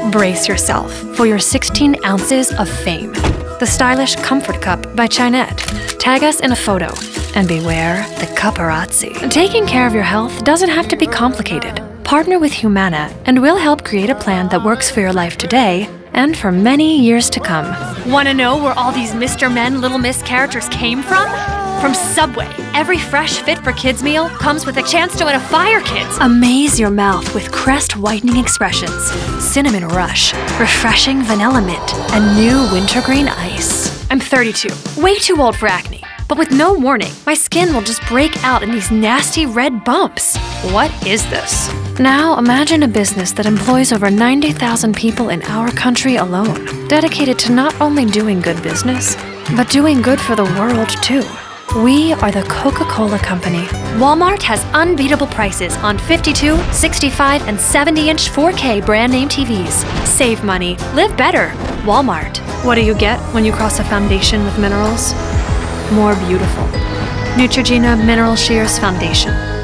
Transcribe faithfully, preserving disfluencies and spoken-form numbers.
Brace yourself for your sixteen ounces of fame. The stylish Comfort Cup by Chinette. Tag us in a photo and beware the paparazzi. Taking care of your health doesn't have to be complicated. Partner with Humana and we'll help create a plan that works for your life today and for many years to come. Want to know where all these Mister Men, Little Miss characters came from? From Subway. Every fresh Fit for Kids meal comes with a chance to win a Fire Kids. Amaze your mouth with Crest whitening expressions, cinnamon rush, refreshing vanilla mint, and new wintergreen ice. I'm thirty-two, way too old for acne. But with no warning, my skin will just break out in these nasty red bumps. What is this? Now imagine a business that employs over ninety thousand people in our country alone, dedicated to not only doing good business, but doing good for the world too. We are the Coca-Cola Company. Walmart has unbeatable prices on fifty-two, sixty-five, and seventy inch four K brand name T Vs. Save money, live better. Walmart. What do you get when you cross a foundation with minerals? More beautiful. Neutrogena Mineral Shears Foundation.